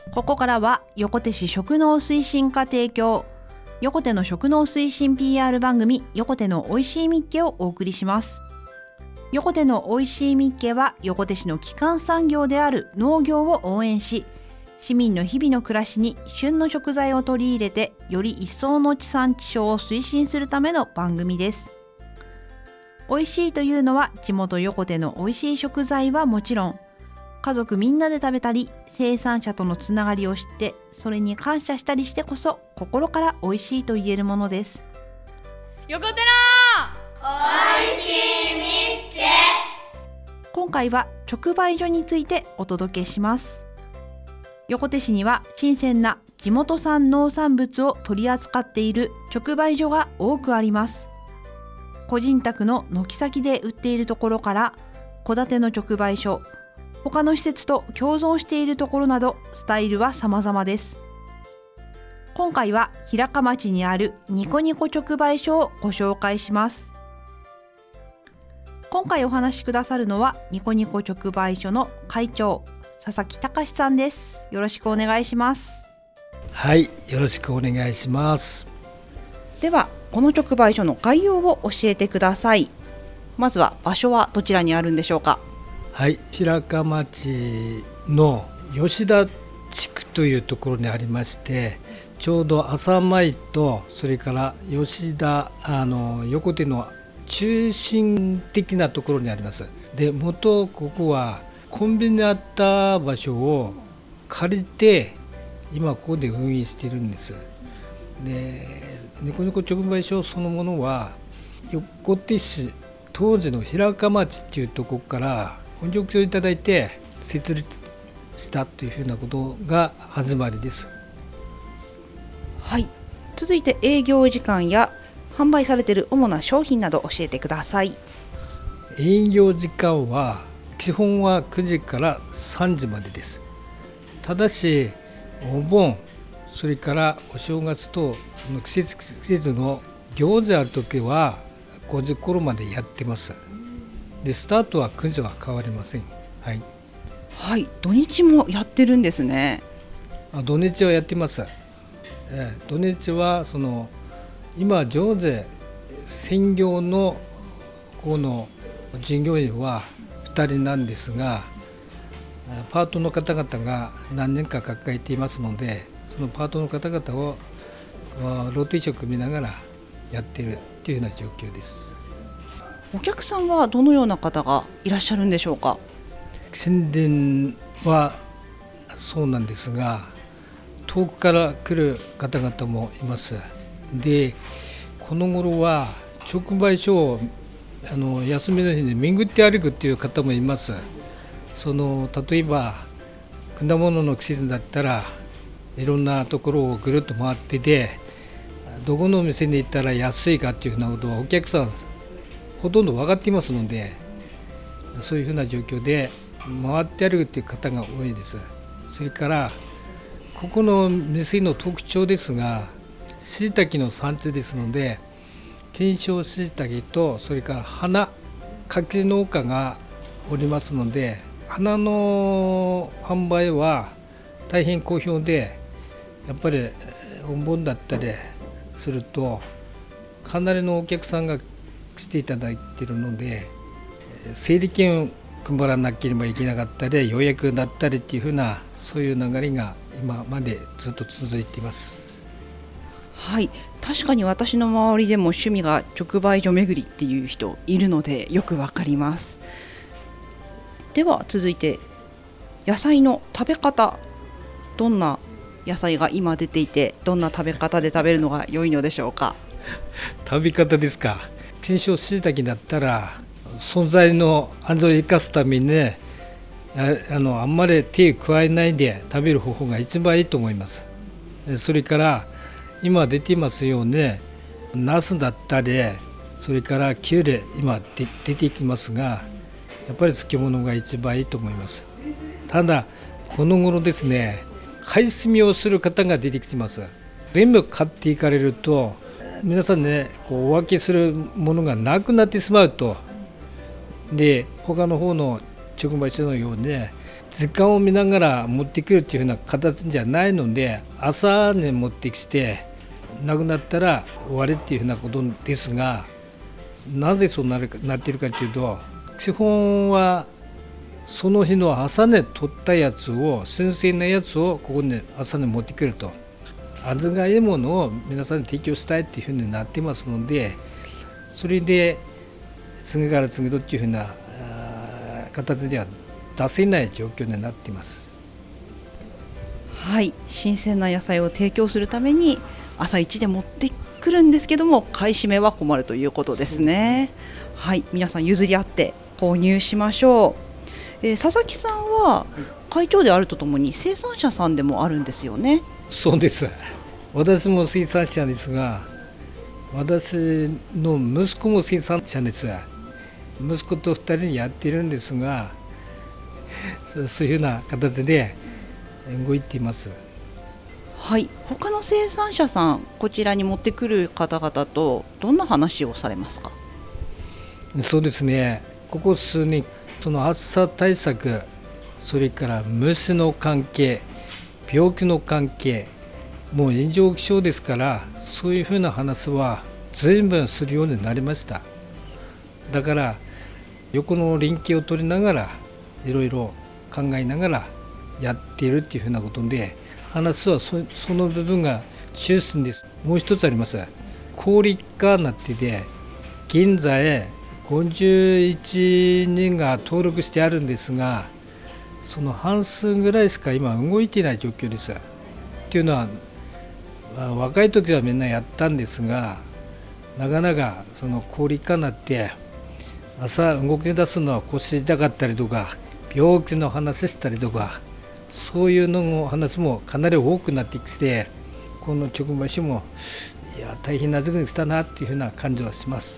ここからは横手市食農推進課提供、横手の食農推進 PR 番組横手のおいしいみっけをお送りします。横手のおいしいみっけは横手市の基幹産業である農業を応援し、市民の日々の暮らしに旬の食材を取り入れてより一層の地産地消を推進するための番組です。おいしいというのは地元横手のおいしい食材はもちろん、家族みんなで食べたり生産者とのつながりを知ってそれに感謝したりしてこそ心からおいしいと言えるものです。 横手のおいしいみっけ。 今回は直売所についてお届けします。横手市には新鮮な地元産農産物を取り扱っている直売所が多くあります。個人宅の軒先で売っているところから戸建ての直売所、他の施設と共存しているところなどスタイルは様々です。今回は平鹿町にあるニコニコ直売所をご紹介します。今回お話しくださるのはニコニコ直売所の会長佐々木隆さんです。よろしくお願いします。 はい、よろしくお願いします。 ではこの直売所の概要を教えてください。まずは場所はどちらにあるんでしょうか。 はい、平鹿町の吉田地区というところにありまして、ちょうど朝舞とそれから吉田横手の中心的なところにあります。で、元ここはコンビニにあった場所を借りて今ここで運営しているんです。で、ニコニコ直売所そのものは横手市当時の平鹿町っていうところから本助をいただいて設立したというふうなことが始まりです。 はい、続いて営業時間や販売されている主な商品など教えてください。 営業時間は基本は9時から3時までです。ただしお盆、それからお正月と季節の行事あるときは5時頃までやってます。で、スタートは9時は変わりません。はい、 はい、土日もやってるんですね。 土日はやってます。土日は今上手専業のこの従業員は2人なんですが、パートの方々が何年か抱えていますので、そのパートの方々をローテーション組みながらやっているというような状況です。 お客さんはどのような方がいらっしゃるんでしょうか。 宣伝はそうなんですが、遠くから来る方々もいます。で、この頃は直売所を休みの日に巡って歩くっていう方もいます。例えば果物の季節だったらいろんなところをぐるっと回ってて、どこのお店に行ったら安いかっていうふうなことはお客さんほとんど分かっていますので、そういうふうな状況で回って歩くっていう方が多いです。それからここの店の特徴ですが、椎茸の産地ですので、金賞椎茸とそれから花柿農家がおりますので、花の販売は大変好評で、やっぱりお盆だったりするとかなりのお客さんが来ていただいているので、整理券を配らなければいけなかったり予約だったりっていうふうな、そういう流れが今までずっと続いています。 はい、確かに私の周りでも趣味が直売所巡りっていう人いるのでよくわかります。では続いて野菜の食べ方、どんな野菜が今出ていて、どんな食べ方で食べるのが良いのでしょうか。 食べ方ですか。金賞椎茸だったら存在の安全を生かすためにね、あんまり手を加えないで食べる方法が一番いいと思います。それから今出ていますようにナスだったり、それからキュウリ今出てきますが、やっぱり漬物が一番いいと思います。ただこの頃ですね、買い占めをする方が出てきてます。全部買っていかれると皆さんね、お分けするものがなくなってしまうと。で、他の方の直売所のように時間を見ながら持ってくるっていうふうな形じゃないので、朝に持ってきてなくなったら終わりっていうふうなことですが、なぜそうなっているかというと、基本はその日の朝に取ったやつを、新鮮なやつをここに朝に持ってくると、味がいいものを皆さんに提供したいっていうふうになってますので、それで次から次とっていうふうな形では出せない状況になっています。 はい、新鮮な野菜を提供するために朝一で持ってくるんですけども、買い占めは困るということですね。はい、皆さん譲り合って購入しましょう。佐々木さんは会長であるとともに生産者さんでもあるんですよね。 そうです。私も生産者ですが、私の息子も生産者です。息子と2人にやっているんですが、そういうような形で動いています。 はい、他の生産者さん、こちらに持ってくる方々とどんな話をされますか？ そうですね、ここ数年、その暑さ対策、それから虫の関係、病気の関係、もう異常気象ですから、そういうふうな話は随分するようになりました。だから横の連携を取りながら、いろいろ考えながらやっているっていうふうなことで、話は その部分が中心です。もう一つあります。高齢化になってて、現在51人が登録してあるんですが、その半数ぐらいしか今動いていない状況です。というのは、若い時はみんなやったんですが、なかなかその高齢化になって朝動き出すのは腰痛かったりとか、病気の話したりとか、そういうの話もかなり多くなってきて、この直売所も大変な時期に来たなっていうふうな感じはします。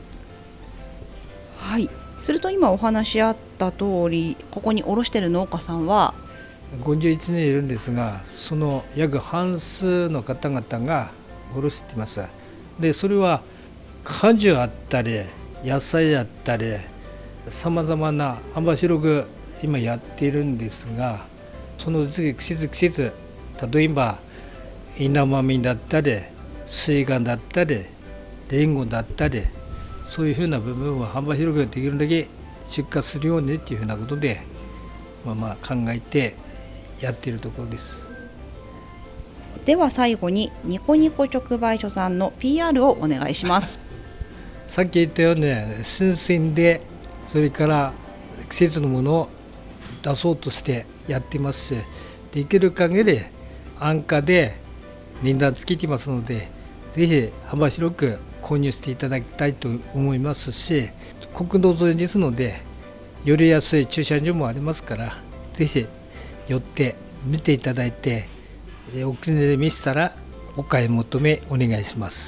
はい、すると今お話あった通り、ここに卸している農家さんは 51人いるんですが、その約半数の方々が卸しています。でそれは果樹あったり野菜あったり、さまざまな幅広く今やっているんですが、その季節、例えば稲豆だったりスイカだったりリンゴだったり、そういうふうな部分を幅広くできるだけ出荷するようにっていうふうなことで、考えてやっているところです。 では最後にニコニコ直売所さんの PR をお願いします。 さっき言ったように新鮮で、それから季節のものを出そうとしてやっていますし、できる限り安価で値段つけていますので、ぜひ幅広く購入していただきたいと思いますし、国道沿いですので寄りやすい駐車場もありますから、ぜひ寄って見ていただいて、お気に入り見せたらお買い求めお願いします。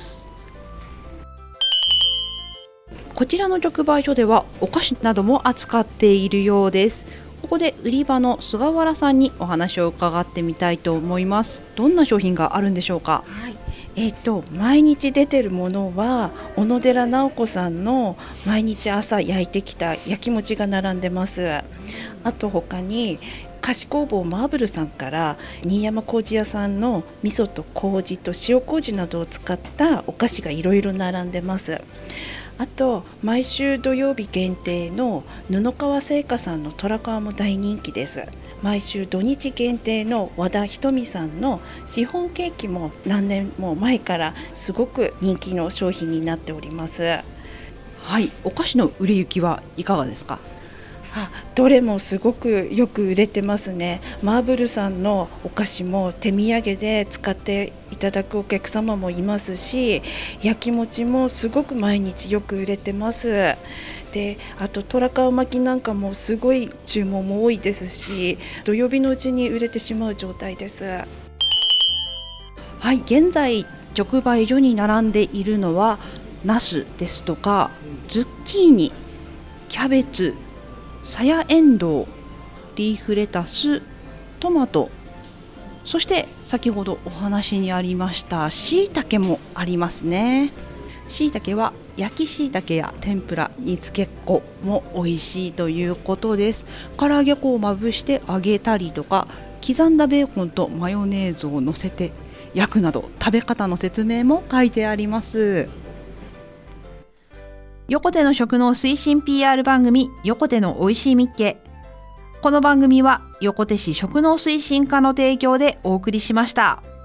こちらの直売所ではお菓子なども扱っているようです。ここで売り場の菅原さんにお話を伺ってみたいと思います。どんな商品があるんでしょうか？ はい、毎日出てるものは小野寺直子さんの毎日朝焼いてきた焼き餅が並んでます。あと他に菓子工房マーブルさんから新山麹屋さんの味噌と麹と塩麹などを使ったお菓子がいろいろ並んでます。あと毎週土曜日限定の布川製菓さんの虎皮も大人気です。毎週土日限定の和田ひとみさんのシフォンケーキも何年も前からすごく人気の商品になっております。 はい、お菓子の売れ行きはいかがですか？ どれもすごくよく売れてますね。マーブルさんのお菓子も手土産で使っていただくお客様もいますし、焼き餅もすごく毎日よく売れてます。であと虎皮巻きなんかもすごい注文も多いですし、土曜日のうちに売れてしまう状態です。 はい、現在直売所に並んでいるのはナスですとかズッキーニ、キャベツ、さやえんどう、リーフレタス、トマト、そして先ほどお話にありましたしいたけもありますね。しいたけは焼き椎茸や天ぷら、煮付けっこも美味しいということです。唐揚げ粉をまぶして揚げたりとか、刻んだベーコンとマヨネーズを乗せて焼くなど、食べ方の説明も書いてあります。横手の食の推進 PR 番組、横手のおいしいみっけ。この番組は横手市食農推進課の提供でお送りしました。